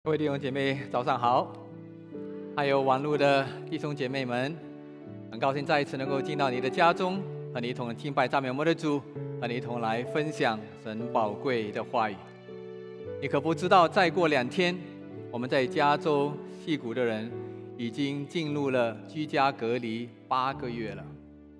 各位弟兄姐妹，早上好！还有网络的弟兄姐妹们，很高兴再一次能够进到你的家中，和你一同敬拜赞美我们的主，和你一同来分享神宝贵的话语。你可不知道，再过2天，我们在加州矽谷的人已经进入了居家隔离8个月了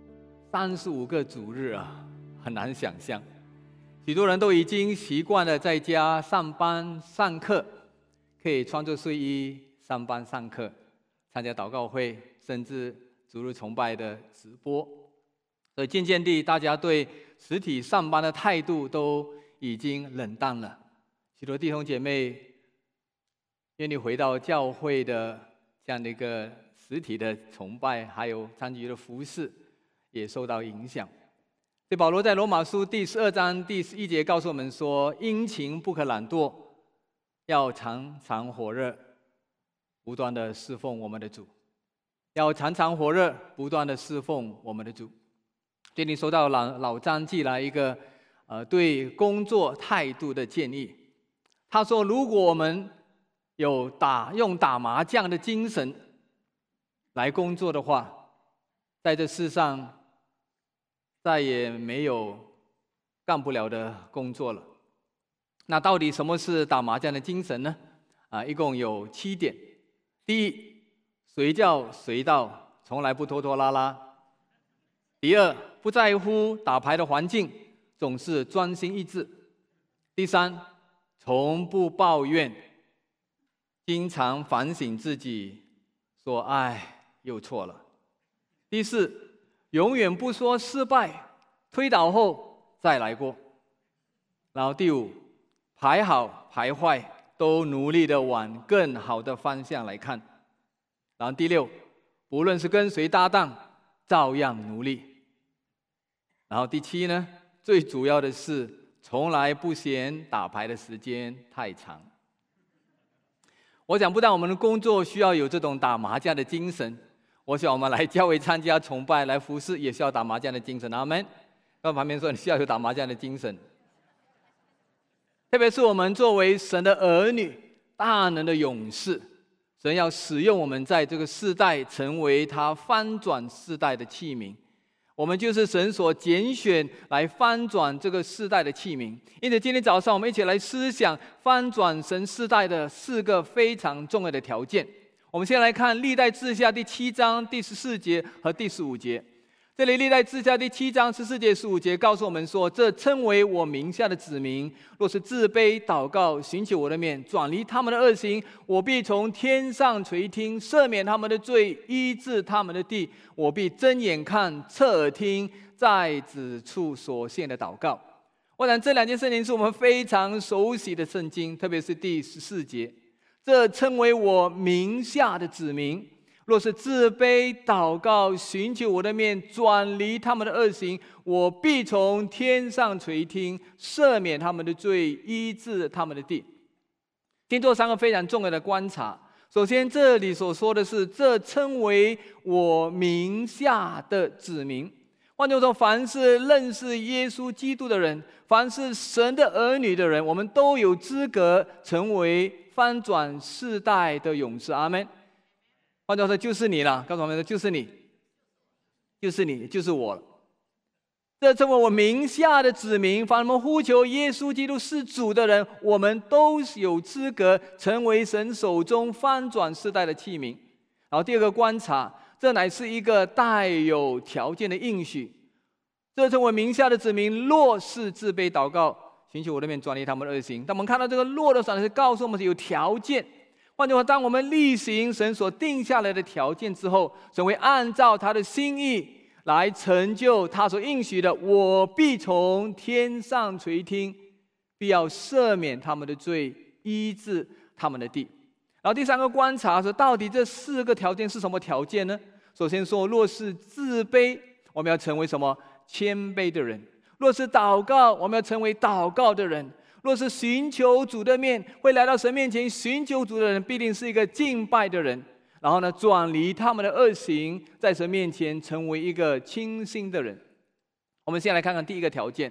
，35个主日啊，很难想象。许多人都已经习惯了在家上班上课，可以穿着睡衣上班上课，参加祷告会，甚至主日崇拜的直播。所以渐渐地，大家对实体上班的态度都已经冷淡了。许多弟兄姐妹愿意回到教会的这样的一个实体的崇拜，还有参与的服事，也受到影响。所以保罗在罗马书第12章第11节告诉我们说：殷勤不可懒惰，要常常火热，不断的侍奉我们的主。要常常火热，不断的侍奉我们的主。最近收到老张寄来一个对工作态度的建议。他说，如果我们用打麻将的精神来工作的话，在这世上再也没有干不了的工作了。那到底什么是打麻将的精神呢？一共有7点。第一，随叫随到，从来不拖拖拉拉。第二，不在乎打牌的环境，总是专心一致。第三，从不抱怨，经常反省自己，说哎，又错了。第四，永远不说失败，推倒后再来过。然后第5，牌好牌坏都努力的往更好的方向来看。然后第6，不论是跟谁搭档，照样努力。然后第7呢，最主要的是从来不嫌打牌的时间太长。我想不但我们的工作需要有这种打麻将的精神，我想我们来教会参加崇拜来服事也需要打麻将的精神。阿们。跟旁边说，你需要有打麻将的精神。特别是我们作为神的儿女，大能的勇士，神要使用我们在这个世代成为他翻转世代的器皿。我们就是神所拣选来翻转这个世代的器皿。因此今天早上我们一起来思想翻转神世代的4个非常重要的条件。我们先来看历代志下第7章第14节和第15节。这里历代志下第7章14节15节告诉我们说，这称为我名下的子民，若是自卑祷告，寻求我的面，转离他们的恶行，我必从天上垂听，赦免他们的罪，医治他们的地。我必睁眼看，侧耳听，在此处所献的祷告。我想这2件圣经是我们非常熟悉的圣经，特别是第14节，这称为我名下的子民，若是自卑祷告，寻求我的面，转离他们的恶行，我必从天上垂听，赦免他们的罪，医治他们的地。先做3个非常重要的观察。首先，这里所说的是，这称为我名下的子民。换句话说，凡是认识耶稣基督的人，凡是神的儿女的人，我们都有资格成为翻转世代的勇士。阿们。换句话说，就是你了。告诉我们说，就是你，就是你，就是我了。这称为我名下的子民，凡我们呼求耶稣基督是主的人，我们都有资格成为神手中翻转世代的器皿。然后第2个观察，这乃是一个带有条件的应许。这称为名下的子民，若是自卑祷告，寻求我的面，转离他们的恶行。当我们看到这个若的时候，是告诉我们是有条件。换句话说，当我们例行神所定下来的条件之后，神会按照他的心意来成就他所应许的。我必从天上垂听，必要赦免他们的罪，医治他们的地。然后第3个观察是，到底这4个条件是什么条件呢？首先说，若是自卑，我们要成为什么？谦卑的人。若是祷告，我们要成为祷告的人。若是寻求主的面，会来到神面前寻求主的人，必定是一个敬拜的人。然后呢，转离他们的恶行，在神面前成为一个清心的人。我们先来看看第1个条件，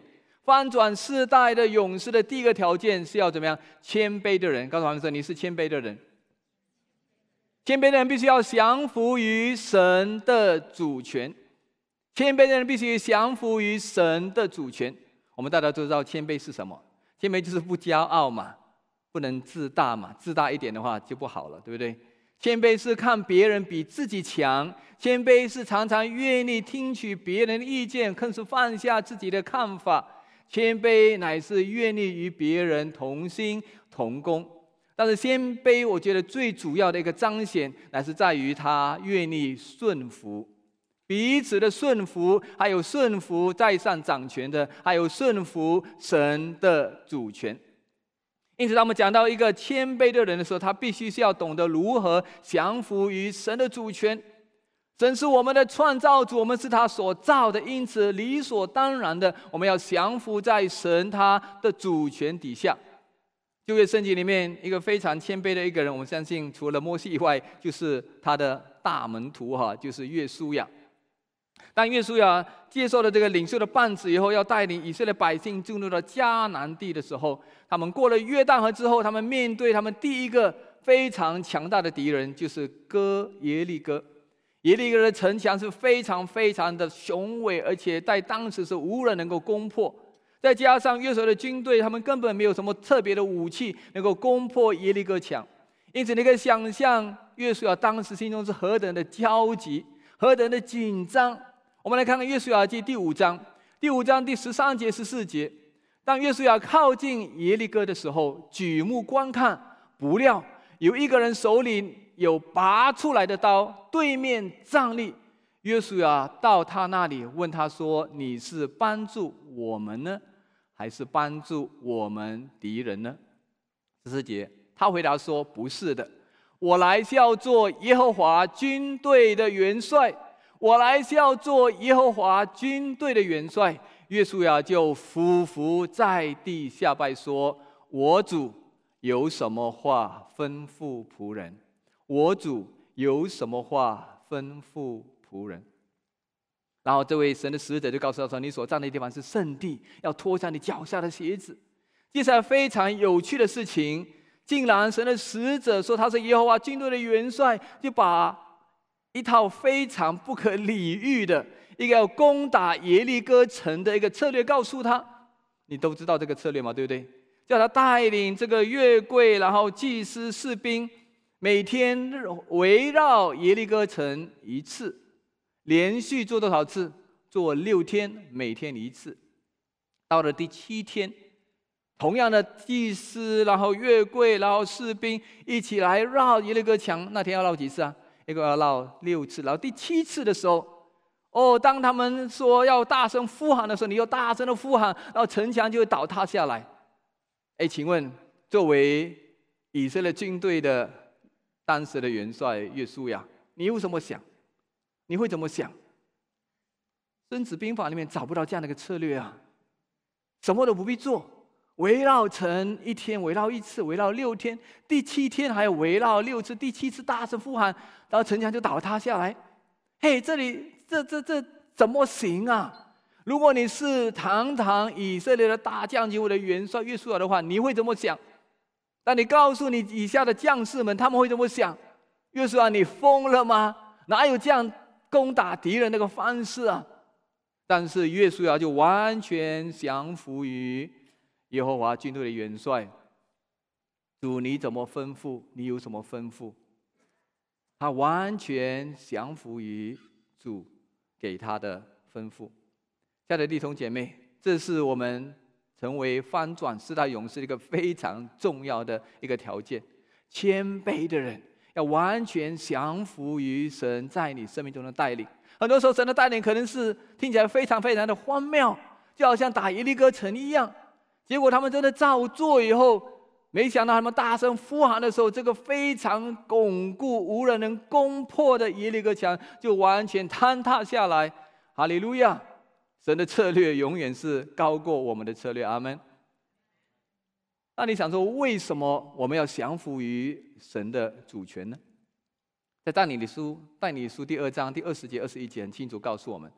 翻转世代的勇士的第一个条件是要怎么样？谦卑的人。告诉他们说，你是谦卑的人。谦卑的人必须要降服于神的主权。谦卑的人必须降服于神的主权。我们大家都知道谦卑是什么？谦卑就是不骄傲嘛，不能自大嘛，自大一点的话就不好了，对不对？谦卑是看别人比自己强，谦卑是常常愿意听取别人的意见，更是放下自己的看法。谦卑乃是愿意与别人同心同工。但是谦卑，我觉得最主要的一个彰显，乃是在于他愿意顺服，彼此的顺服，还有顺服在上掌权的，还有顺服神的主权。因此，当我们讲到一个谦卑的人的时候，他必须是要懂得如何降服于神的主权。神是我们的创造主，我们是他所造的，因此理所当然的，我们要降服在神他的主权底下。旧约圣经里面一个非常谦卑的一个人，我们相信除了摩西以外，就是他的大门徒就是约书亚。当约书亚接受了这个领袖的棒子以后，要带领以色列百姓进入到迦南地的时候，他们过了约旦河之后，他们面对他们第一个非常强大的敌人，就是耶利哥。耶利哥的城墙是非常非常的雄伟，而且在当时是无人能够攻破。再加上约书亚的军队，他们根本没有什么特别的武器能够攻破耶利哥墙，因此你可以想象约书亚当时心中是何等的焦急，何等的紧张。我们来看看约书亚记第5章，第13节、14节。当约书亚靠近耶利哥的时候，举目观看，不料有一个人手里有拔出来的刀，对面站立。约书亚到他那里，问他说：“你是帮助我们呢，还是帮助我们敌人呢？”14节，他回答说：“不是的，我来是要做耶和华军队的元帅。我来是要做耶和华军队的元帅。”约书亚就俯伏在地下拜说：“我主有什么话吩咐仆人？我主有什么话吩咐仆人？”然后这位神的使者就告诉他说：“你所站的地方是圣地，要脱下你脚下的鞋子。”接下来非常有趣的事情，竟然神的使者说他是耶和华军队的元帅，就把一套非常不可理喻的一个要攻打耶利哥城的一个策略告诉他。你都知道这个策略吗？对不对？叫他带领这个月柜，然后祭司士兵每天围绕耶利哥城一次，连续做多少次？做6天，每天1次。到了第7天，同样的祭司，然后月柜，然后士兵一起来绕耶利哥墙。那天要绕几次啊？一个要绕6次。然后第7次的时候，当他们说要大声呼喊的时候，你又大声的呼喊，然后城墙就会倒塌下来。请问作为以色列军队的当时的元帅约书亚，你有什么想？你会怎么想？孙子兵法里面找不到这样的一个策略啊，什么都不必做，围绕城1天围绕1次，围绕6天，第7天还要围绕6次，第7次大声呼喊，然后城墙就倒塌下来。这里这怎么行啊？如果你是堂堂以色列的大将军或者元帅约书亚的话，你会怎么想？当你告诉你以下的将士们，他们会怎么想？约书亚，你疯了吗？哪有这样攻打敌人那个方式啊？但是约书亚就完全降服于耶和华军队的元帅。主你怎么吩咐，你有什么吩咐？他完全降服于主给他的吩咐。亲爱的弟兄姐妹，这是我们成为翻转世代勇士的一个非常重要的一个条件。谦卑的人要完全降服于神在你生命中的带领。很多时候神的带领可能是听起来非常非常的荒谬，就好像打耶利哥城一样。结果他们真的照做以后，没想到他们大声呼喊的时候，这个非常巩固无人能攻破的耶利哥墙就完全坍塌下来。哈利路亚！神的策略永远是高过我们的策略。阿们。那你想说，为什么我们要降服于神的主权呢？在但以理书第2章第20节、21节很清楚告诉我们，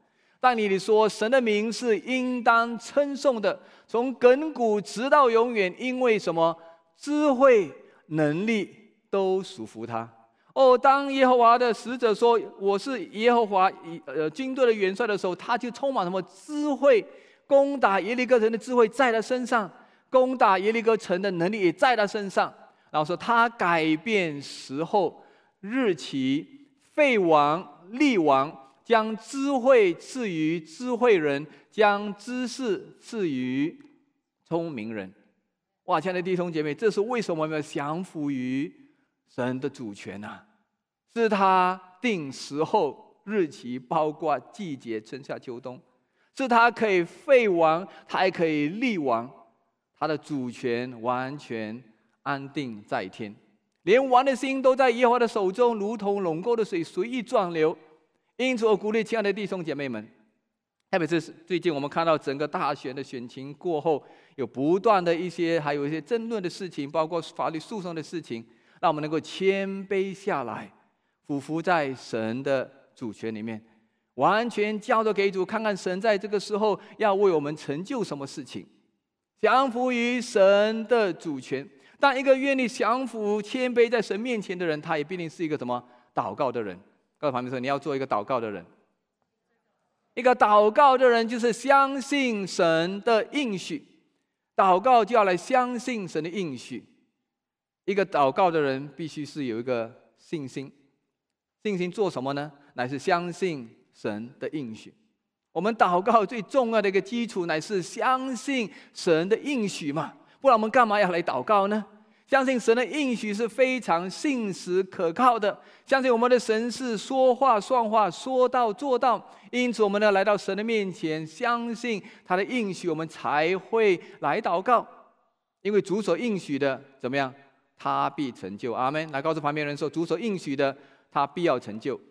但你说神的名是应当称颂的，从亘古直到永远，因为什么？智慧能力都属乎他。当耶和华的使者说我是耶和华军队的元帅的时候，他就充满什么智慧，攻打耶利哥城的智慧在他身上，攻打耶利哥城的能力也在他身上。然后说他改变时候日期，废王立王，将智慧赐予智慧人，将知识赐予聪明人。哇，亲爱的弟兄姐妹，这是为什么我们要降服于神的主权啊？是他定时候日期，包括季节春夏秋冬，是他可以废王，他还可以立王，他的主权完全安定在天，连王的心都在耶和华的手中，如同垄沟的水随意转流。因此我鼓励亲爱的弟兄姐妹们，特别是最近我们看到整个大选的选情过后，有不断的还有一些争论的事情，包括法律诉讼的事情，让我们能够谦卑下来，俯伏在神的主权里面，完全交托给主，看看神在这个时候要为我们成就什么事情，降服于神的主权。当一个愿意降服谦卑在神面前的人，他也必定是一个什么？祷告的人。告诉旁边说，你要做一个祷告的人。一个祷告的人就是相信神的应许，祷告就要来相信神的应许。一个祷告的人必须是有一个信心，信心做什么呢？乃是相信神的应许。我们祷告最重要的一个基础乃是相信神的应许嘛，不然我们干嘛要来祷告呢？相信神的应许是非常信实可靠的，相信我们的神是说话算话，说到做到。因此我们呢来到神的面前，相信他的应许，我们才会来祷告。因为主所应许的怎么样？他必成就。阿们。来告诉旁边人说，主所应许的他必要成就，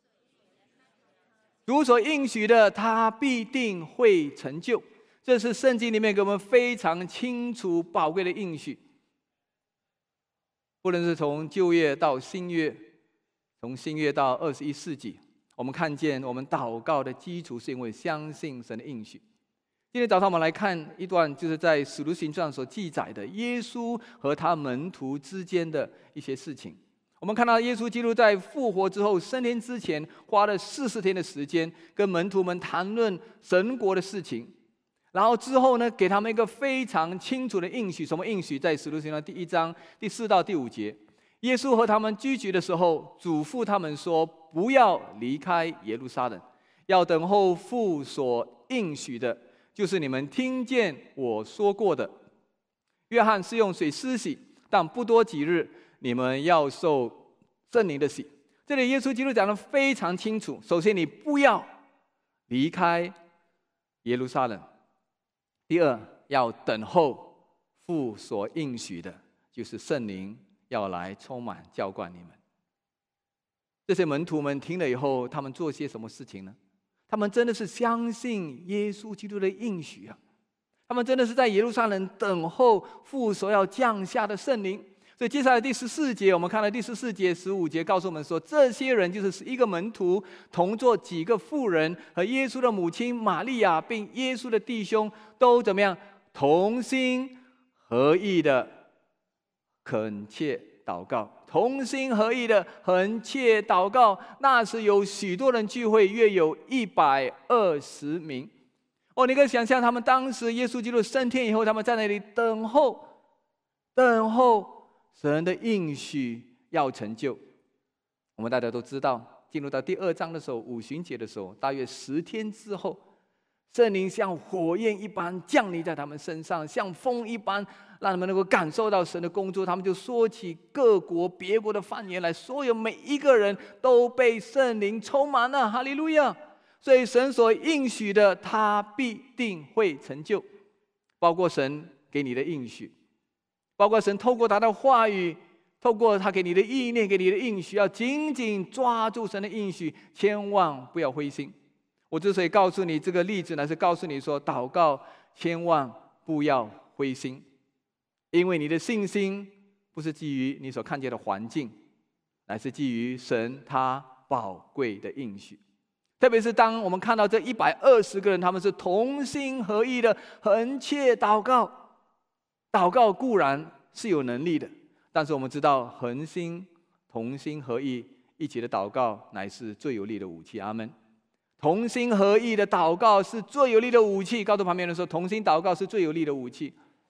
主所应许的他必定会成就。这是圣经里面给我们非常清楚宝贵的应许。不论是从旧约到新约，从新约到21世纪，我们看见我们祷告的基础是因为相信神的应许。今天早上我们来看一段，就是在使徒行传所记载的耶稣和他门徒之间的一些事情。我们看到耶稣基督在复活之后升天之前，花了40天的时间跟门徒们谈论神国的事情。然后之后呢，给他们一个非常清楚的应许。什么应许？在使徒行传第1章第4到第5节，耶稣和他们聚集的时候，嘱咐他们说，不要离开耶路撒冷，要等候父所应许的，就是你们听见我说过的。约翰是用水施洗，但不多几日，你们要受圣灵的洗。这里耶稣基督讲得非常清楚。首先，你不要离开耶路撒冷。第二，要等候父所应许的，就是圣灵要来充满浇灌你们。这些门徒们听了以后，他们做些什么事情呢？他们真的是相信耶稣基督的应许啊！他们真的是在耶路撒冷等候父所要降下的圣灵。所以接下来第14节，我们看到第14节、15节告诉我们说，这些人就是11个门徒，同作几个妇人和耶稣的母亲玛利亚，并耶稣的弟兄，都怎么样？同心合意的恳切祷告。同心合意的恳切祷告。那时有许多人聚会，约有120名。你可以想象，他们当时耶稣基督升天以后，他们在那里等候神的应许要成就。我们大家都知道，进入到第2章的时候，五旬节的时候，大约10天之后，圣灵像火焰一般降临在他们身上，像风一般，让他们能够感受到神的工作。他们就说起各国别国的方言来，所有每一个人都被圣灵充满了。哈利路亚！所以神所应许的，他必定会成就，包括神给你的应许，包括神透过他的话语，透过他给你的意念，给你的应许，要紧紧抓住神的应许，千万不要灰心。我之所以告诉你这个例子呢，是告诉你说，祷告千万不要灰心，因为你的信心不是基于你所看见的环境，乃是基于神他宝贵的应许。 特别是当我们看到这120个人，他们是同心合意的横切祷告。祷告固然是有能力的，但是我们知道同心合意一起的祷告乃是最有力的武器。阿们。同心合意的祷告是最有力的武器。告诉旁边人说，同心祷告是最有力的武器。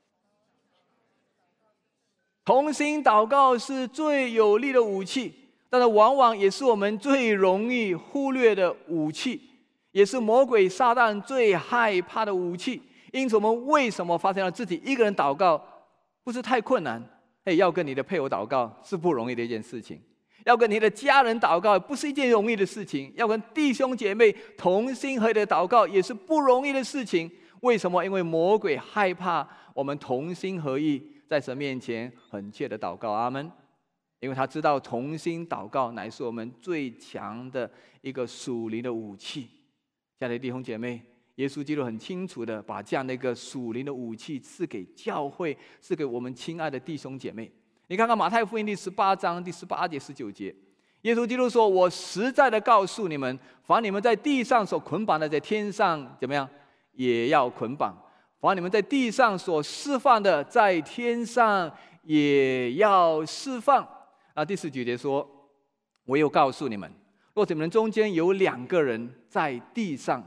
同心祷告是最有力的武器，但是往往也是我们最容易忽略的武器，也是魔鬼撒旦最害怕的武器。因此我们为什么发现了自己一个人祷告不是太困难？要跟你的配偶祷告是不容易的一件事情，要跟你的家人祷告不是一件容易的事情，要跟弟兄姐妹同心合意的祷告也是不容易的事情。为什么？因为魔鬼害怕我们同心合意在神面前恳切的祷告。阿们。因为他知道同心祷告乃是我们最强的一个属灵的武器。亲爱的弟兄姐妹，耶稣基督很清楚的把这样的一个属灵的武器赐给教会，赐给我们亲爱的弟兄姐妹。你看看马太福音第18章第18节19节，耶稣基督说，我实在的告诉你们，凡你们在地上所捆绑的，在天上怎么样也要捆绑，凡你们在地上所释放的，在天上也要释放。第19节说，我又告诉你们，若你们中间有2个人在地上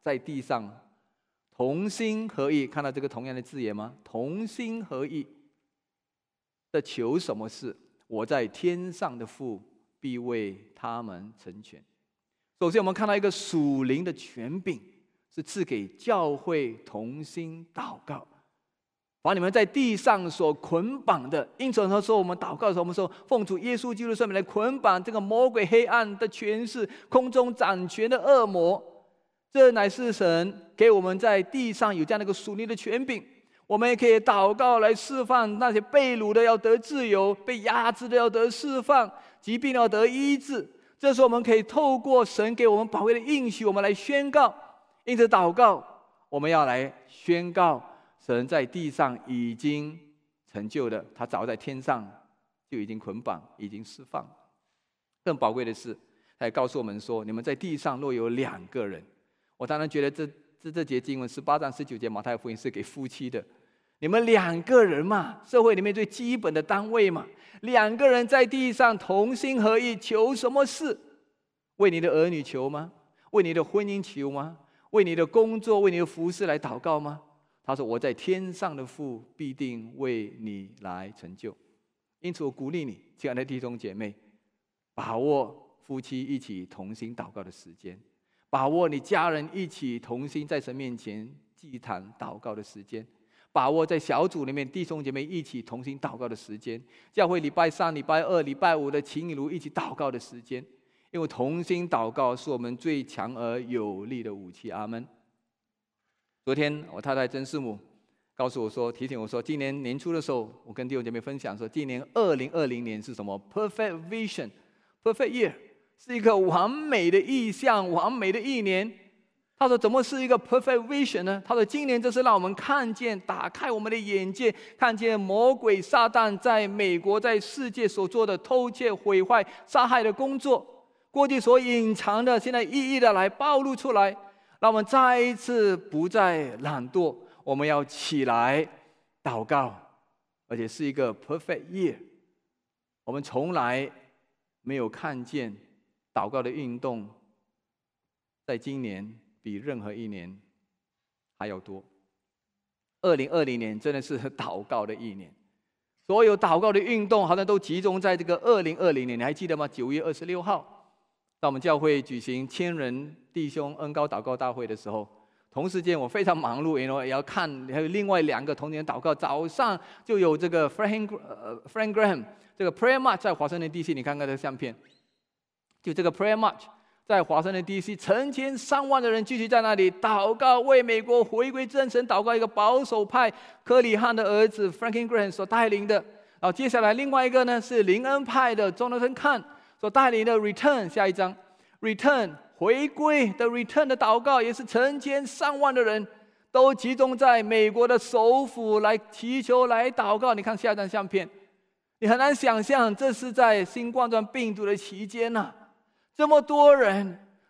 同心合意，看到这个同样的字眼吗？同心合意的求什么事，我在天上的父必为他们成全。首先我们看到一个属灵的权柄是赐给教会同心祷告，把你们在地上所捆绑的。因此他说，我们祷告的时候，我们说奉主耶稣基督圣名来捆绑这个魔鬼黑暗的权势，空中掌权的恶魔。这乃是神给我们在地上有这样的一个属灵的权柄。我们也可以祷告来释放那些被掳的要得自由，被压制的要得释放，疾病要得医治。这时候我们可以透过神给我们宝贵的应许，我们来宣告。因此祷告，我们要来宣告神在地上已经成就的，他早在天上就已经捆绑，已经释放。更宝贵的是，他也告诉我们说，你们在地上若有2个人，我当然觉得这节经文18章19节马太福音是给夫妻的。你们2个人嘛，社会里面最基本的单位嘛，2个人在地上同心合意求什么事？为你的儿女求吗？为你的婚姻求吗？为你的工作，为你的服事来祷告吗？他说，我在天上的父必定为你来成就。因此我鼓励你，亲爱的弟兄姐妹，把握夫妻一起同心祷告的时间，把握你家人一起同心在神面前祭坛祷告的时间，把握在小组里面弟兄姐妹一起同心祷告的时间，教会礼拜3、礼拜2、礼拜5的情侣一起祷告的时间。因为同心祷告是我们最强而有力的武器。阿们。昨天我太太曾师母告诉我说，提醒我说，今年年初的时候，我跟弟兄姐妹分享说，今年2020年是什么 ？Perfect Vision, Perfect Year， 是一个完美的意象，完美的一年。他说，怎么是一个 Perfect Vision 呢？他说，今年这是让我们看见，打开我们的眼界，看见魔鬼撒旦在美国、在世界所做的偷窃、毁坏、杀害的工作，过去所隐藏的，现在一一的来暴露出来。让我们再一次不再懒惰，我们要起来祷告，而且是一个 perfect year。我们从来没有看见祷告的运动，在今年比任何一年还要多。2020年真的是祷告的一年，所有祷告的运动好像都集中在这个2020年。你还记得吗？9月26号。当我们教会举行1000人弟兄恩膏祷告大会的时候，同时间我非常忙碌，也要看还有另外2个同年祷告。早上就有这个 Frank Graham 这个 Prayer March 在华盛顿 DC， 你看看这个相片，就这个 Prayer March 在华盛顿 DC， 成千上万的人聚集在那里祷告，为美国回归真神祷告。一个保守派柯里汉的儿子 Frank Graham 所带领的。然后接下来另外一个呢是灵恩派的 Jonathan Cahn所带领的 Return， 下一章 Return 回归的 Return 的祷告，也是成千上万的人都集中在美国的首府来祈求、来祷告。你看下一张相片，你很难想象这是在新冠状病毒的期间啊，这么多人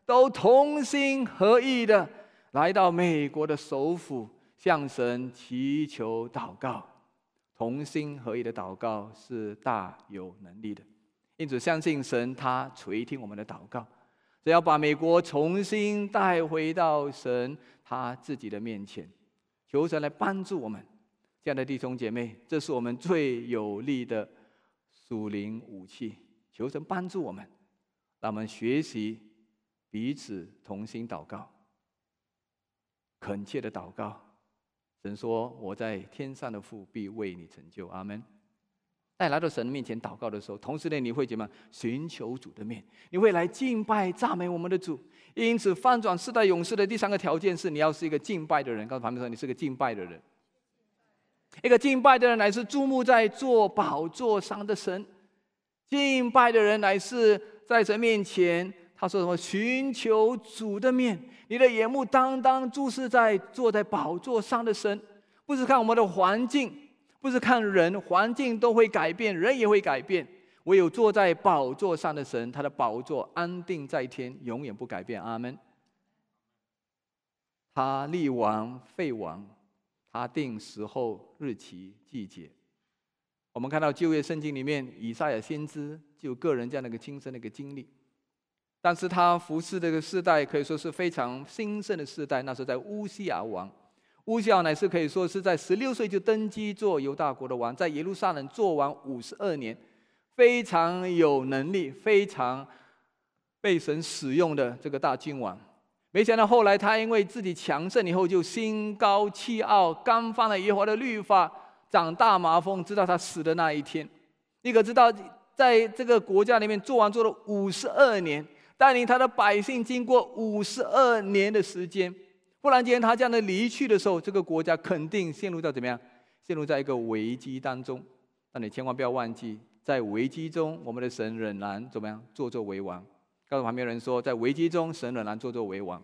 都同心合意的来到美国的首府，向神祈求祷告。同心合意的祷告是大有能力的，因此相信神他垂听我们的祷告，只要把美国重新带回到神他自己的面前，求神来帮助我们。这样的弟兄姐妹，这是我们最有力的属灵武器。求神帮助我们，让我们学习彼此同心祷告，恳切的祷告。神说：“我在天上的父必为你成就。”阿们。在来到神面前祷告的时候，同时呢，你会怎么样？寻求主的面，你会来敬拜赞美我们的主。因此，翻转世代勇士的第三个条件是，你要是一个敬拜的人。告诉旁边说，你是个敬拜的人。一个敬拜的人乃是注目在坐宝座上的神。敬拜的人乃是在神面前，他说什么？寻求主的面，你的眼目单单注视在坐在宝座上的神，不是看我们的环境，不是看人，环境都会改变，人也会改变。唯有坐在宝座上的神，他的宝座安定在天，永远不改变。阿们。他立王废王，他定时候日期季节。我们看到旧约圣经里面，以赛亚先知就有个人这样的一个亲身的一个经历。但是他服侍这个世代可以说是非常兴盛的世代。那时候在乌西雅王，乌西雅乃是可以说是在16岁就登基做犹大国的王，在耶路撒冷做王52年，非常有能力，非常被神使用的这个大君王。没想到后来他因为自己强盛以后，就心高气傲，干犯了耶和华的律法，长大麻风，直到他死的那一天。你可知道，在这个国家里面做王做了52年，带领他的百姓经过52年的时间。忽然间他这样的离去的时候，这个国家肯定陷入到怎么样？陷入在一个危机当中。但你千万不要忘记，在危机中，我们的神仍然怎么样？坐作为王。告诉旁边人说，在危机中，神仍然坐作为王。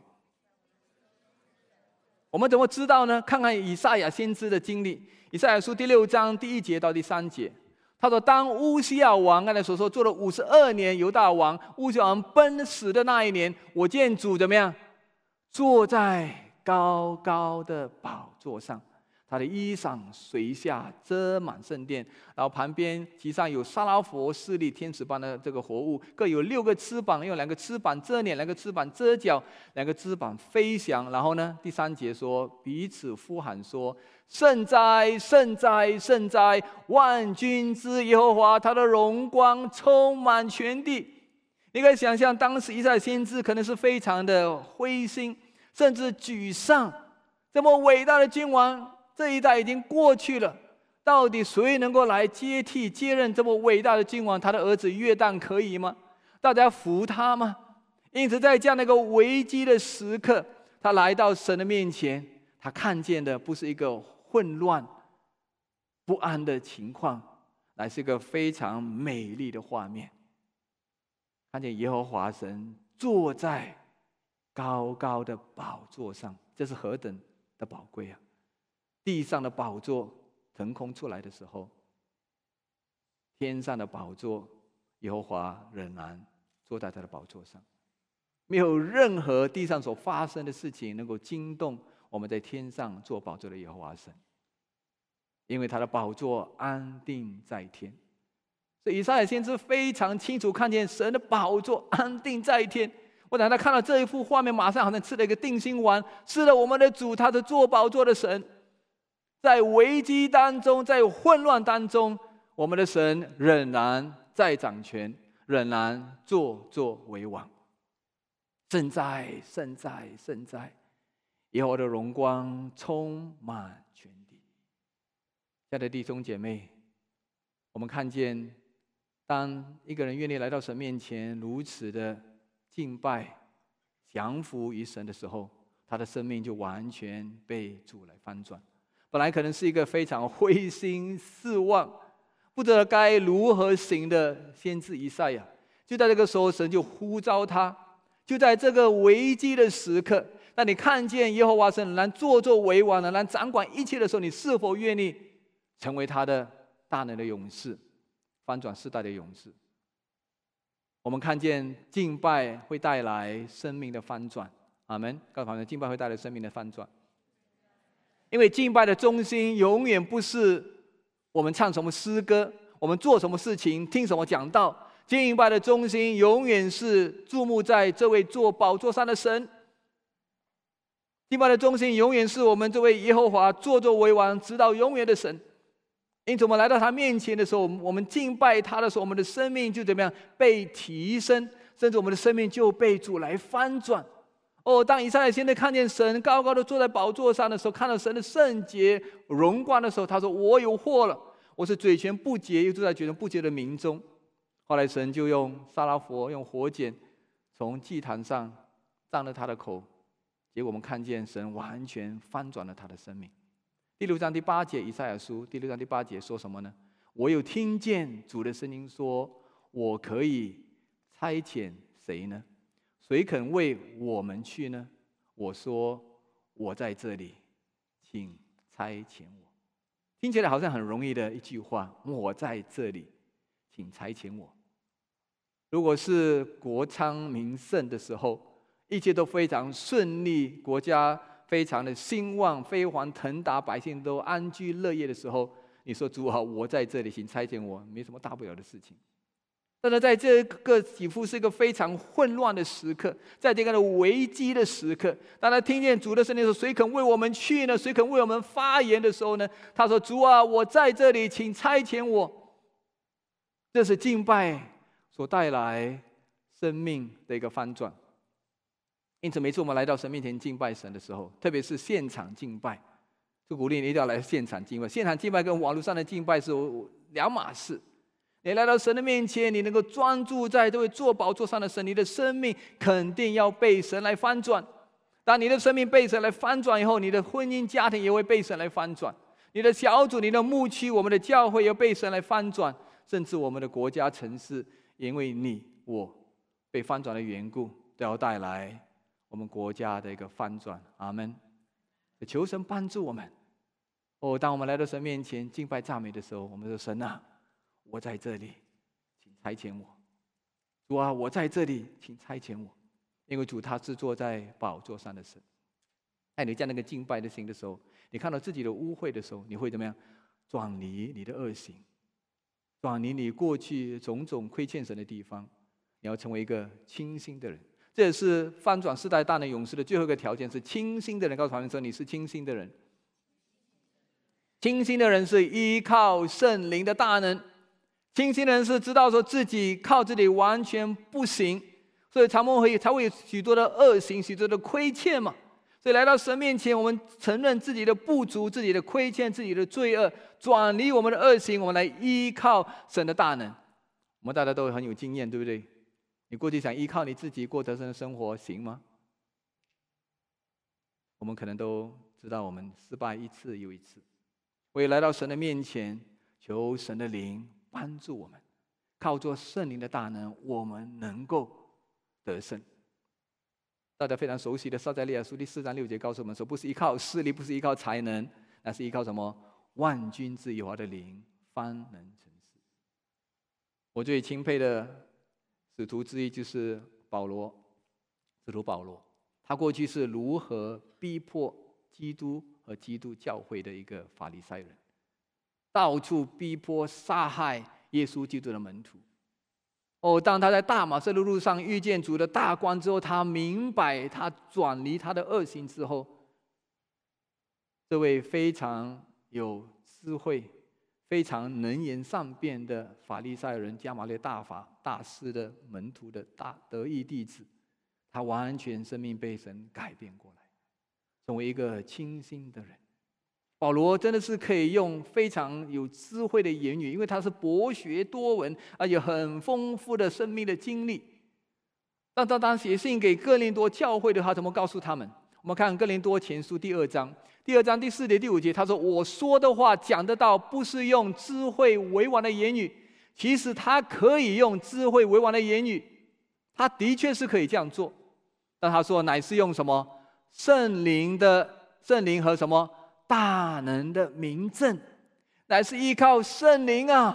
我们怎么知道呢？看看以赛亚先知的经历。以赛亚书第6章第1节到第3节，他说：“当乌西雅王刚才所说做了52年犹大王，乌西雅王奔死的那一年，我见主怎么样？坐在高高的宝座上，他的衣裳垂下，遮满圣殿。然后旁边其上有撒拉佛势力天使般的这个活物，各有6个翅膀，用2个翅膀遮脸，2个翅膀遮脚，2个翅膀飞翔。然后呢，第3节说，彼此呼喊说：圣哉，圣哉，圣哉！万军之耶和华，他的荣光充满全地。你可以想象，当时以赛亚先知可能是非常的灰心，甚至沮丧。这么伟大的君王，这一代已经过去了，到底谁能够来接任这么伟大的君王？他的儿子约旦可以吗？大家服他吗？因此，在这样的一个危机的时刻，他来到神的面前，他看见的不是一个混乱不安的情况，乃是一个非常美丽的画面。看见耶和华神坐在高高的宝座上，这是何等的宝贵啊！地上的宝座腾空出来的时候，天上的宝座，耶和华仍然坐在他的宝座上。没有任何地上所发生的事情能够惊动我们在天上做宝座的耶和华神，因为他的宝座安定在天。所以以赛亚先知非常清楚看见神的宝座安定在天。我等他看到这一幅画面，马上好像吃了一个定心丸，是了我们的主，他的坐宝座的神。在危机当中，在混乱当中，我们的神仍然在掌权，仍然坐作为王。圣哉，圣哉，圣哉！耶和华的荣光充满全地。亲爱的弟兄姐妹，我们看见，当一个人愿意来到神面前，如此的敬拜、降服于神的时候，他的生命就完全被主来翻转。本来可能是一个非常灰心失望、不知道该如何行的先知以赛亚，就在这个时候，神就呼召他。就在这个危机的时刻，当你看见耶和华神仍然坐作为王，仍然掌管一切的时候，你是否愿意成为他的大能的勇士，翻转世代的勇士？ 我们看见敬拜会带来生命的翻转。阿们。告诉朋友，敬拜会带来生命的翻转。因为敬拜的中心永远不是我们唱什么诗歌，我们做什么事情，听什么讲道。敬拜的中心永远是注目在这位坐宝座上的神。敬拜的中心永远是我们这位耶和华坐作为王直到永远的神。因此我们来到他面前的时候，我们敬拜他的时候，我们的生命就怎么样被提升，甚至我们的生命就被主来翻转。当以赛亚先知看见神高高的坐在宝座上的时候，看到神的圣洁荣光的时候，他说：我有祸了，我是嘴唇不洁又住在嘴唇不洁的民中。后来神就用撒拉佛用火剪从祭坛上占了他的口，结果我们看见神完全翻转了他的生命。第6章第8节，以赛亚书第6章第8节说什么呢？我有听见主的声音说：我可以差遣谁呢？谁肯为我们去呢？我说：我在这里，请差遣我。听起来好像很容易的一句话，我在这里，请差遣我。如果是国昌民盛的时候，一切都非常顺利，国家非常的兴旺，飞黄腾达，百姓都安居乐业的时候，你说主啊，我在这里，请差遣我，没什么大不了的事情。但是在这个几乎是一个非常混乱的时刻，在这个危机的时刻，当他听见主的声音说：谁肯为我们去呢？谁肯为我们发言的时候呢？他说：主啊，我在这里，请差遣我。这是敬拜所带来生命的一个翻转。因此每次我们来到神面前敬拜神的时候，特别是现场敬拜，就鼓励你一定要来现场敬拜。现场敬拜跟网络上的敬拜是两码事。你来到神的面前，你能够专注在这位坐宝座上的神，你的生命肯定要被神来翻转。当你的生命被神来翻转以后，你的婚姻家庭也会被神来翻转，你的小组、你的牧区、我们的教会也被神来翻转，甚至我们的国家城市，因为你我被翻转的缘故，都要带来我们国家的一个翻转。阿们。求神帮助我们。当我们来到神面前敬拜赞美的时候，我们说：神啊，我在这里，请差遣我。主啊，我在这里，请差遣我。因为主他是坐在宝座上的神。在你这样的一个敬拜的心的时候，你看到自己的污秽的时候，你会怎么样？转离你的恶行，转离你过去种种亏欠神的地方，你要成为一个清心的人。这也是翻转世代大能勇士的最后一个条件，是清心的人。告诉他们说：你是清心的人。清心的人是依靠圣灵的大能。清心的人是知道说自己靠自己完全不行，所以才会有许多的恶行，许多的亏欠嘛。所以来到神面前，我们承认自己的不足、自己的亏欠、自己的罪恶，转离我们的恶行，我们来依靠神的大能。我们大家都很有经验，对不对？你过去想依靠你自己过得胜的生活，行吗？我们可能都知道，我们失败一次又一次。我也来到神的面前，求神的灵帮助我们，靠着圣灵的大能，我们能够得胜。大家非常熟悉的撒迦利亚书第4章6节告诉我们说：不是依靠势力，不是依靠才能，那是依靠什么？万军之耶和华的灵，方能成事。我最钦佩的使徒之一就是保罗，使徒保罗，他过去是如何逼迫基督和基督教会的一个法利赛人，到处逼迫杀害耶稣基督的门徒。当他在大马色的路上遇见主的大光之后，他明白，他转离他的恶行之后，这位非常有智慧、非常能言善辩的法利赛人加马列大师的门徒的得意弟子，他完全生命被神改变过来，成为一个清心的人。保罗真的是可以用非常有智慧的言语，因为他是博学多闻，而且很丰富的生命的经历。当写信给哥林多教会的他怎么告诉他们？我们看哥林多前书第2章第4节第5节，他说：我说的话讲得到，不是用智慧委婉的言语。其实他可以用智慧委婉的言语，他的确是可以这样做。但他说乃是用什么？圣灵和什么大能的明证，乃是依靠圣灵啊，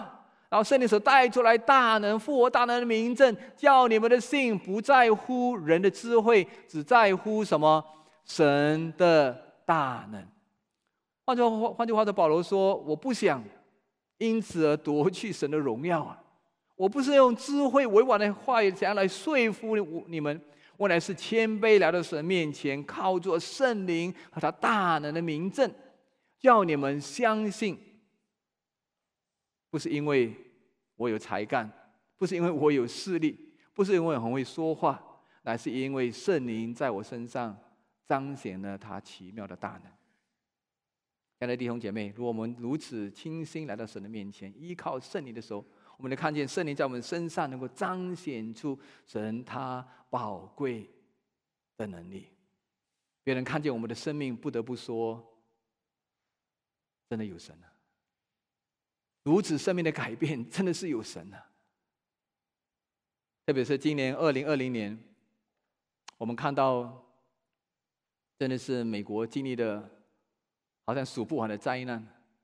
然后圣灵所带出来大能复活大能的明证，叫你们的信不在乎人的智慧，只在乎什么？神的大能。换句话说，保罗说：我不想因此而夺去神的荣耀啊！我不是用智慧委婉的话语想要来说服你们，我乃是谦卑来到神面前，靠着圣灵和他大能的明证，叫你们相信。不是因为我有才干，不是因为我有势力，不是因为我很会说话，乃是因为圣灵在我身上彰显了他奇妙的大能。亲爱的弟兄姐妹，如果我们如此倾心来到神的面前，依靠圣灵的时候，我们能看见圣灵在我们身上能够彰显出神他宝贵的能力。别人看见我们的生命，不得不说，真的有神啊！如此生命的改变，真的是有神啊！特别是今年2020年，我们看到，真的是美国经历的好像数不完的灾难。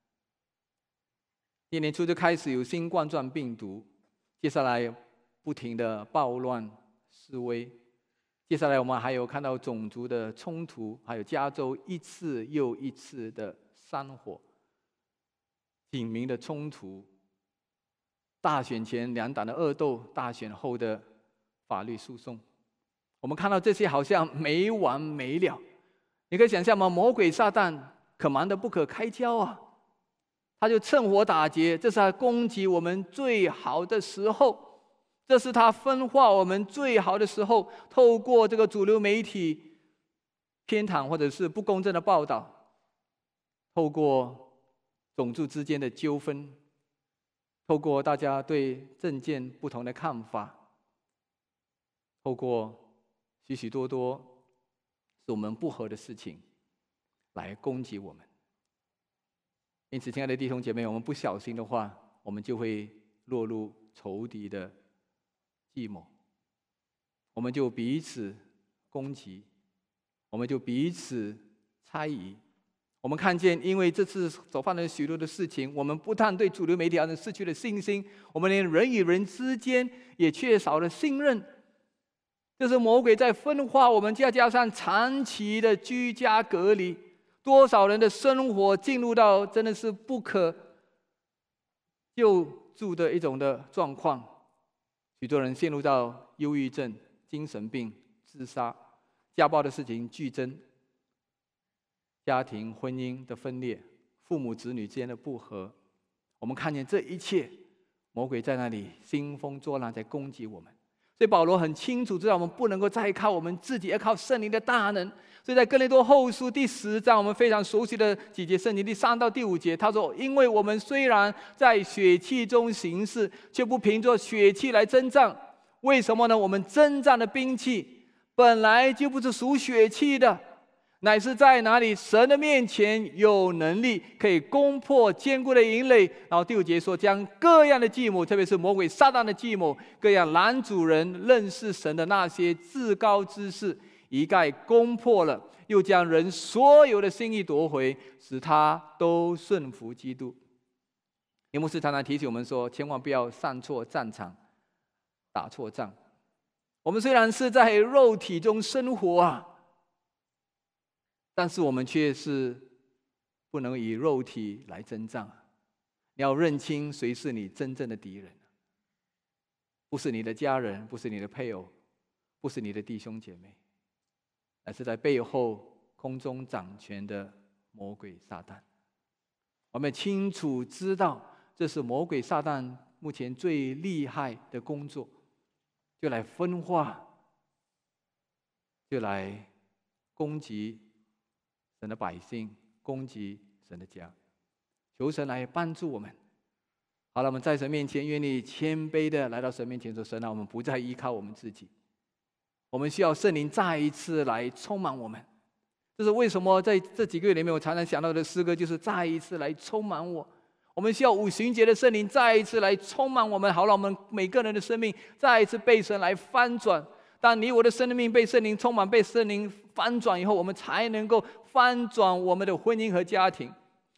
今年初就开始有新冠状病毒，接下来不停的暴乱示威，接下来我们还有看到种族的冲突，还有加州一次又一次的山火。警民的冲突，大选前两党的恶斗，大选后的法律诉讼，我们看到这些好像没完没了。你可以想象吗？魔鬼撒旦可忙得不可开交啊！他就趁火打劫，这是他攻击我们最好的时候，这是他分化我们最好的时候。透过这个主流媒体偏袒或者是不公正的报道，透过种族之间的纠纷，透过大家对政见不同的看法，透过许许多多是我们不合的事情来攻击我们。因此，亲爱的弟兄姐妹，我们不小心的话，我们就会落入仇敌的计谋，我们就彼此攻击，我们就彼此猜疑。我们看见，因为这次所发生的许多的事情，我们不但对主流媒体失去了信心，我们连人与人之间也缺少了信任。这是魔鬼在分化我们，再加上长期的居家隔离，多少人的生活进入到真的是不可救助的一种的状况。许多人陷入到忧郁症、精神病、自杀、家暴的事情剧增。家庭婚姻的分裂，父母子女之间的不和，我们看见这一切，魔鬼在那里兴风作浪，在攻击我们。所以保罗很清楚知道，我们不能够再靠我们自己，要靠圣灵的大能。所以在哥林多后书第10章，我们非常熟悉的几节圣经，第3到第5节，他说：因为我们虽然在血气中行事，却不凭着血气来征战。为什么呢？我们征战的兵器本来就不是属血气的，乃是在哪里神的面前有能力可以攻破坚固的营垒。然后第5节说，将各样的计谋，特别是魔鬼撒旦的计谋，各样拦阻人认识神的那些至高之事，一概攻破了，又将人所有的心意夺回，使他都顺服基督。耶牧师常常提醒我们说，千万不要上错战场，打错仗。我们虽然是在肉体中生活啊，但是我们却是不能以肉体来征战。你要认清谁是你真正的敌人，不是你的家人，不是你的配偶，不是你的弟兄姐妹，而是在背后空中掌权的魔鬼撒旦。我们清楚知道，这是魔鬼撒旦目前最厉害的工作，就来分化，就来攻击神的百姓，攻击神的家。求神来帮助我们。好了，我们在神面前愿意谦卑的来到神面前说，神啊，我们不再依靠我们自己，我们需要圣灵再一次来充满我们。这是为什么在这几个月里面，我常常想到的诗歌就是再一次来充满我。我们需要五旬节的圣灵再一次来充满我们。好了，我们每个人的生命再一次被神来翻转。当你我的生命被圣灵充满，被圣灵翻转以后，我们才能够翻转我们的婚姻和家庭。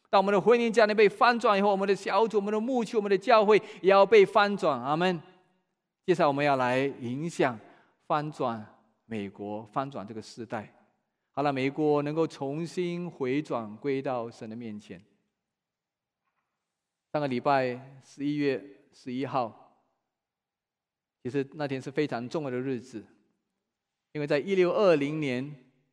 当我们的婚姻家庭被翻转以后，我们的小组、我们的牧区、我们的教会也要被翻转。阿们。接下来我们要来影响、翻转美国，翻转这个世代，好了，美国能够重新回转归到神的面前。上个礼拜11月11号，其实那天是非常重要的日子，因为在1620年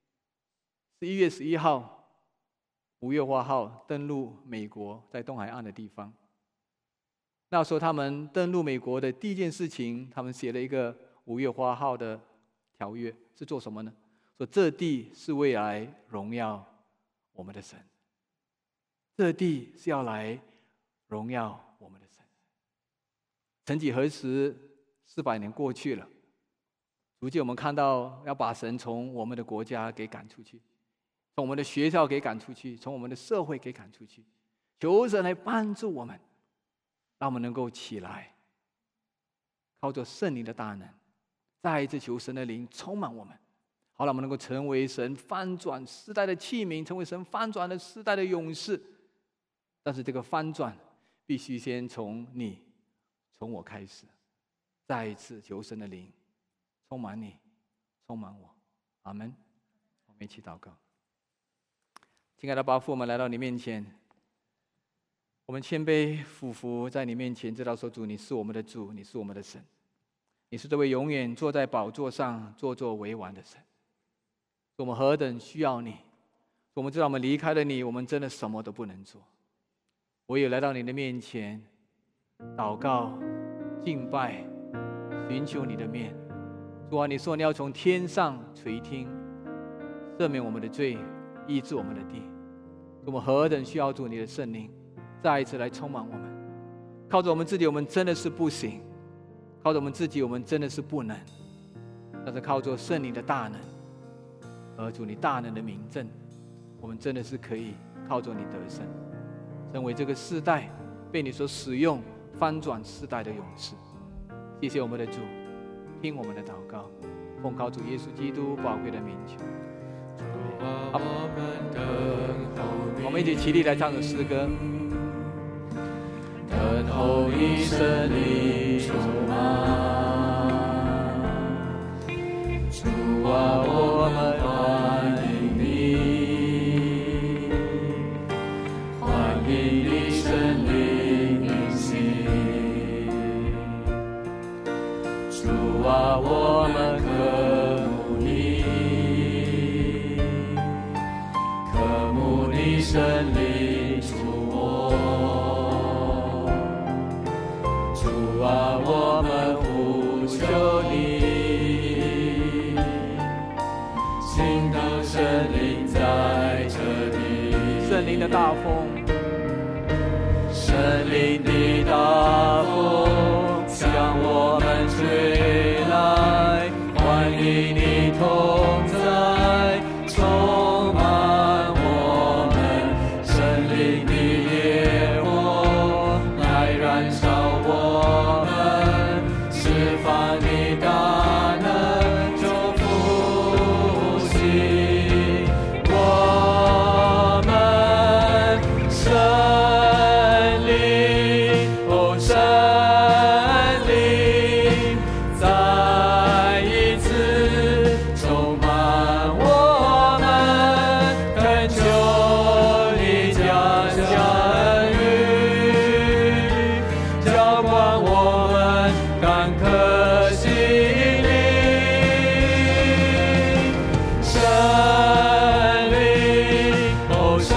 11月11号，五月花号登陆美国，在东海岸的地方。那时候他们登陆美国的第一件事情，他们写了一个五月花号的条约，是做什么呢？说这地是为来荣耀我们的神，这地是要来荣耀我们的神。曾几何时，400年过去了，逐渐我们看到要把神从我们的国家给赶出去，从我们的学校给赶出去，从我们的社会给赶出去。求神来帮助我们，让我们能够起来，靠着圣灵的大能，再一次求神的灵充满我们，好让我们能够成为神翻转世代的器皿，成为神翻转的世代的勇士。但是这个翻转必须先从你、从我开始。再一次求神的灵充满你，充满我。阿们。我们一起祷告。亲爱的爸父，我们来到你面前，我们谦卑俯伏在你面前，知道说主，你是我们的主，你是我们的神，你是这位永远坐在宝座上坐坐为王的神。我们何等需要你！我们知道我们离开了你，我们真的什么都不能做。我也来到你的面前，祷告、敬拜、寻求你的面。主啊，你说你要从天上垂听，赦免我们的罪，医治我们的地。我们何等需要主你的圣灵再一次来充满我们。靠着我们自己，我们真的是不行；靠着我们自己，我们真的是不能。但是靠着圣灵的大能，而主你大能的名证，我们真的是可以靠着你得胜，成为这个世代被你所使用翻转世代的勇士。谢谢我们的主，听我们的祷告，奉靠主耶稣基督宝贵的名求。好，我们一起起立来唱首诗歌。等候你圣灵充满，主啊，我们欢迎你，欢迎你圣灵运行。主啊，我们渴慕你，渴慕你圣灵触摸。主啊，我们呼求你，请到圣灵在这里。圣灵的大风，圣灵的大风向我们吹来，欢迎你同在，充满我们。圣灵的烈火来燃烧我们，释放你大能，就复兴我们。圣灵，哦，圣灵，再一次充满我们，恳求你降下恩雨，浇灌我们干渴心灵。圣灵，哦，圣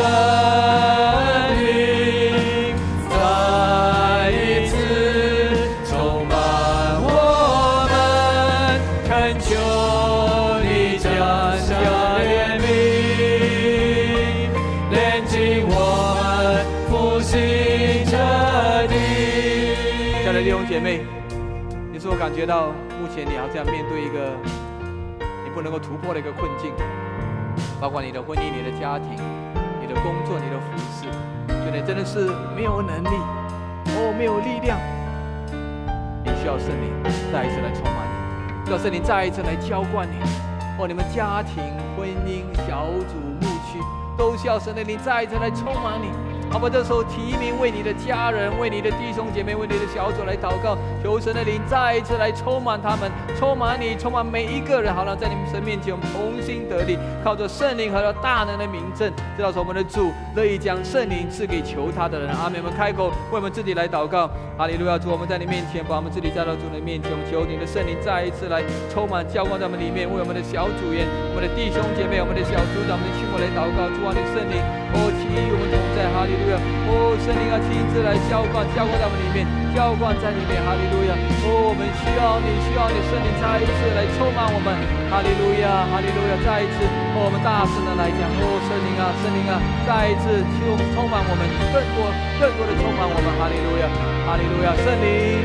灵，再一次充满我们，恳求你降下怜悯，炼净我们，复兴这地。亲爱的弟兄姐妹，你是否感觉到目前你好像面对一个你不能够突破的一个困境？包括你的婚姻、你的家庭、你的工作、你的服侍，觉得真的是没有能力，没有力量。你需要圣灵再一次来充满你，需要圣灵再一次来浇灌你。你们家庭、婚姻、小组、牧区都需要神的灵再一次来充满你， 阿爸，这时候提名为你的家人、为你的弟兄姐妹、为你的小组来祷告，求神的灵再一次来充满他们，充满你，充满每一个人，好让在你们神面前我们重新得力，靠着圣灵和大能的名证，知道说我们的主乐意将圣灵赐给求他的人。阿们。我们开口为我们自己来祷告。哈利路亚！主，我们在你面前，把我们自己带到主的面前，我们求你的圣灵再一次来充满浇灌在我们里面，为我们的小组员、我们的弟兄姐妹、我们的小组长、我们的亲友来祷告。主啊，你的圣灵，其余我们同在。哈利路亚！圣灵啊，亲自来浇灌在我们里面，浇灌在里面。哈利路亚！我们需要你，需要你圣灵再一次来充满我们。哈利路亚！哈利路亚！再一次，我们大声的来讲，圣灵啊，圣灵啊，再一次充满我们，更多的充满我们。哈利路亚！哈利路亚！圣灵，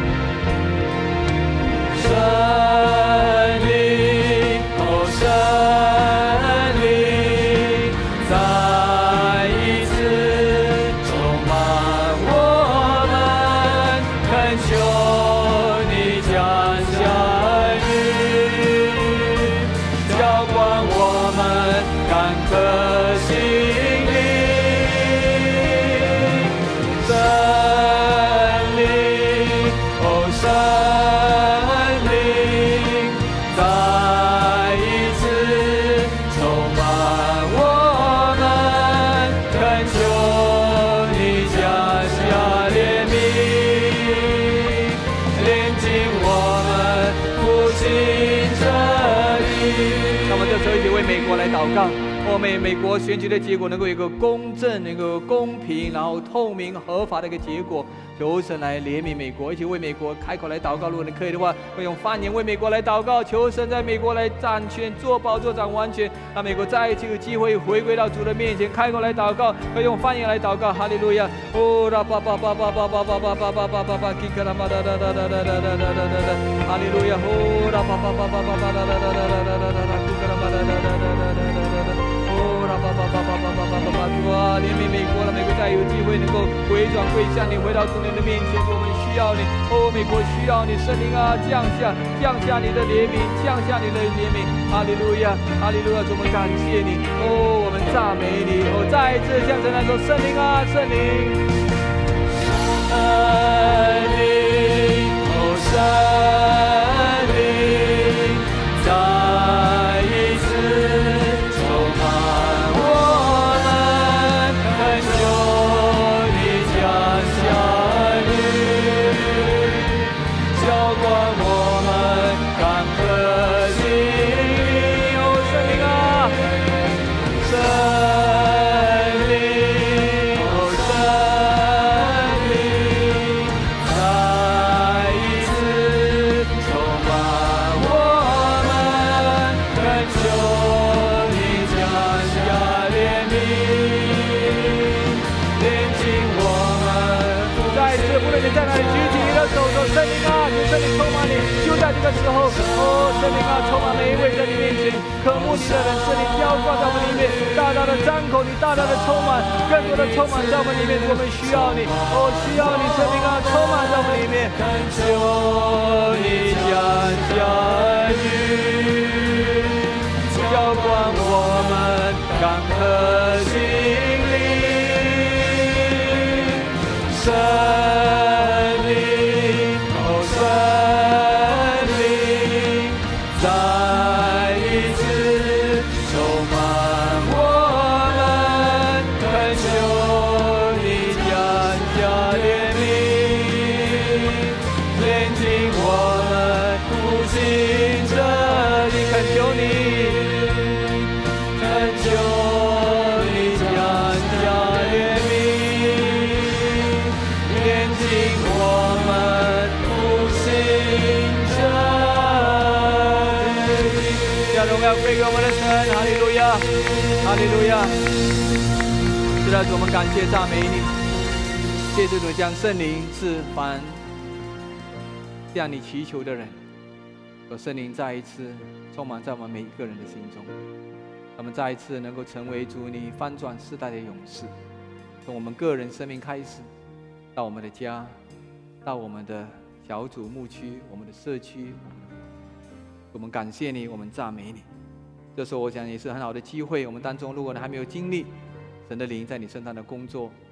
圣灵，圣灵，再一次充满我们，恳求你降下雨，浇灌我们干渴心灵。美国来祷告，美国选举的结果能够有一个公正、能够公平，然后透明、合法的一个结果。求神来怜悯美国，一起为美国开口来祷告。如果你可以的话，会用方言为美国来祷告，求神在美国来掌权、做宝座掌完全，让美国再一次有机会回归到主的面前。开口来祷告，会用方言来祷告。哈利路亚！拉巴巴巴巴巴巴巴巴巴巴巴巴巴巴，基克拉巴哒哒哒哒哒哒哒哒哒。哈利路亚！拉巴巴巴巴巴巴哒哒哒哒哒哒哒哒，基克拉巴哒哒哒哒哒哒哒。主啊，怜悯美国了，美国再有机会能够回转归向你，回到主你的面前。我们需要你，美国需要你，圣灵啊，降下你的怜悯，降下你的怜悯。哈利路亚，哈利路亚！主，我们感谢你，我们赞美你。再一次向神来说，圣灵啊，圣灵，圣灵，圣灵，再一次。这个时候，圣灵啊，充满每一位在你面前渴慕你的人，圣灵浇灌在我们里面，大大的张口，你大大的充满，更多的充满在我们里面。我们需要你，需要你，圣灵啊，充满在我们里面。恳求你降下雨，浇灌我们干渴心灵。圣灵，圣灵。再一次充满我们，恳求你降下怜悯，怜悯我们苦心着你，恳求你，恳求你降下怜悯，怜悯我们苦心着。荣耀归给我们的神，哈利路亚，哈利路亚！是的，主，我们感谢赞美你，谢谢主将圣灵赐凡向你祈求的人，有圣灵再一次充满在我们每一个人的心中，我们再一次能够成为主你翻转世代的勇士，从我们个人生命开始，到我们的家，到我们的小组牧区、我们的社区。我们感谢你，我们赞美你。这时候我想也是很好的机会，我们当中如果你还没有经历神的灵在你身上的工作，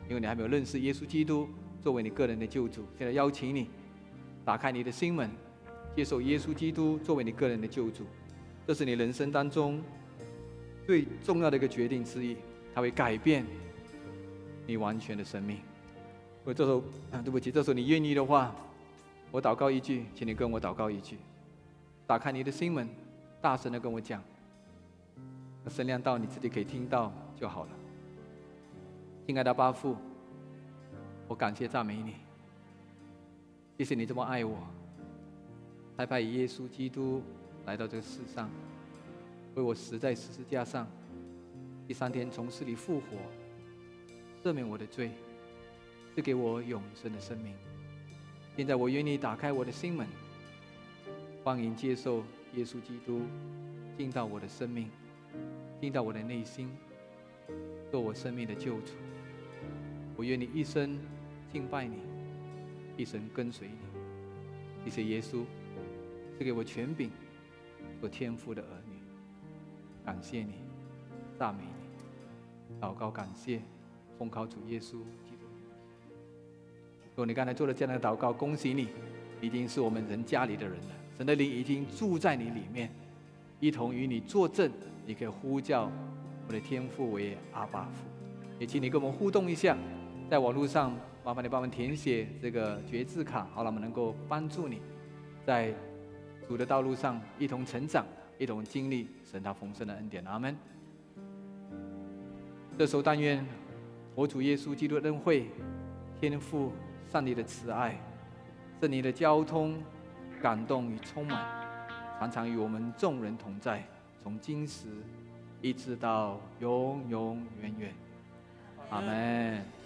因为你还没有认识耶稣基督作为你个人的救主。现在邀请你打开你的心门，接受耶稣基督作为你个人的救主。这是你人生当中最重要的一个决定之一，它会改变你完全的生命。这时候对不起，这时候你愿意的话，我祷告一句，请你跟我祷告一句，打开你的心门，大声的跟我讲，声量到你自己可以听到就好了。亲爱的爸父，我感谢赞美你，谢谢你这么爱我，才派耶稣基督来到这个世上，为我死在十字架上，第3天从死里复活，赦免我的罪，赐给我永生的生命。现在我愿意打开我的心门，欢迎接受耶稣基督进到我的生命，进到我的内心，做我生命的救主。我愿你一生敬拜你，一生跟随你。谢谢耶稣赐给我权柄做天父的儿女，感谢你，赞美你，祷告感谢，奉靠主耶稣基督。如果你刚才做了这样的祷告，恭喜你，已经是我们人家里的人了。神的灵已经住在你里面，一同与你作证。你可以呼叫我的天父为阿爸父。也请你跟我们互动一下，在网络上麻烦你帮我们填写这个决志卡，好了，我们能够帮助你在主的道路上一同成长，一同经历神他丰盛的恩典。阿们。这时候但愿我主耶稣基督的恩惠、天父上帝的慈爱、圣灵的交通、感动与充满，常常与我们众人同在，从今时一直到永永远远。阿们。